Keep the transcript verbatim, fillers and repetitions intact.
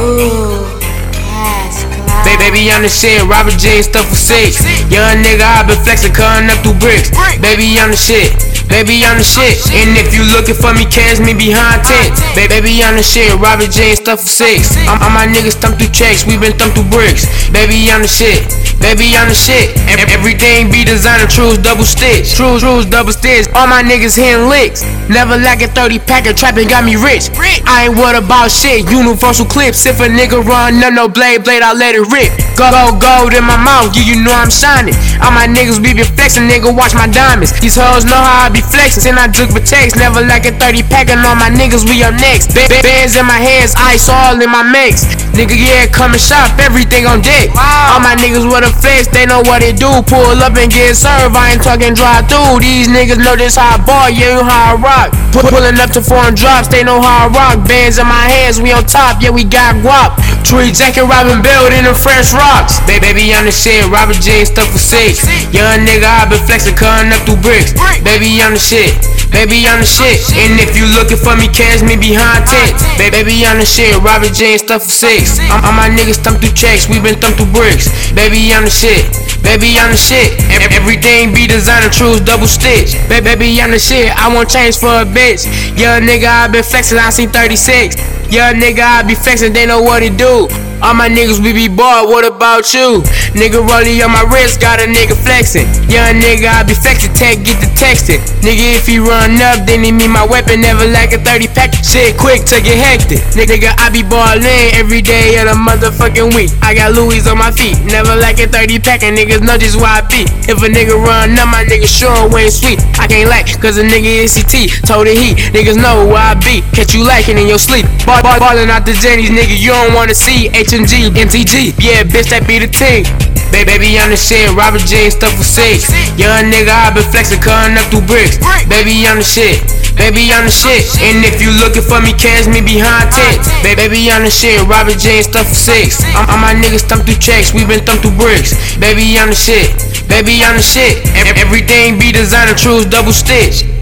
Ooh, cash cloud. Baby, baby, I'm the shit. Robert James stuff for six. Young nigga, I been flexing, cutting up through bricks. Baby, I'm the shit. Baby, I'm the shit. And if you looking for me, catch me behind tent. Baby, baby, I'm the shit. Robert James stuff for six. I'm, I'm my niggas thumb through checks. We been thumb through bricks. Baby, I'm the shit. Baby, I'm the shit. Ev- Everything be designer, trues double stitch. Trues, trues double stitch. All my niggas hitting licks. Never like a thirty pack of trapping got me rich. I ain't worried about shit. Universal clips. If a nigga run up no blade, blade, I let it rip. Go, go, gold in my mouth. Yeah, you know I'm shining. All my niggas be flexing, nigga. Watch my diamonds. These hoes know how I be flexing. And I took for text. Never like a thirty pack. And all my niggas, we up next. Ba- ba- bands in my hands, ice all in my mix. Nigga, yeah, come and shop. Everything on deck. All my niggas with a flex, they know what it do. Pull up and get served, I ain't talking drive through. These niggas know this how I ball, yeah, you how I rock. Pu- Pulling up to foreign drops, they know how I rock. Bands in my hands, we on top, yeah, we got guap. Tree jacket, Robin Bell in the fresh rocks. Baby, baby, I'm the shit, Robert James stuff for six. Young nigga, I been flexing, cutting up through bricks. Baby, I'm the shit. Baby, I'm the shit. And if you looking for me, catch me behind tent. Baby, baby, I'm the shit. Robert James stuff for six. I'm, I'm my niggas thumb through checks. We been thumb through bricks. Baby, I'm the shit. Baby, I'm the shit. Ev- Everything be designer, trues double stitch. Baby, baby, I'm the shit. I want change for a bitch. Young nigga, I been flexing. I seen thirty-six. Young nigga, I be flexing. They know what it do. All my niggas we be bored, what about you? Nigga rolling on my wrist, got a nigga flexing. Young nigga, I be flexing, tech, get the texting. Nigga, if he run up, then he need my weapon. Never like a thirty pack, shit quick to get hectic. Nigga, I be ballin' every day of the motherfucking week. I got Louis on my feet, never like a thirty pack, and niggas know just why I be. If a nigga run up, my nigga sure ain't sweet. I can't like, cause a nigga is C T, told the heat. Niggas know where I be, catch you lacking in your sleep. Ball, ball, ballin' out the Jennies, nigga, you don't wanna see H M G, M T G, yeah, bitch, that be the thing. Baby, baby, I'm the shit, Robert James stuff for six. Young nigga, I been flexing, cutting up through bricks. Baby, I'm the shit. Baby, I'm the shit. And if you looking for me, catch me behind tent. Baby, baby, I'm the shit, Robert James stuff for six. I'm, I'm my niggas thumb through checks, we been thumb through bricks. Baby, I'm the shit. Baby, I'm the shit. Ev- Everything be designer, trues double stitch.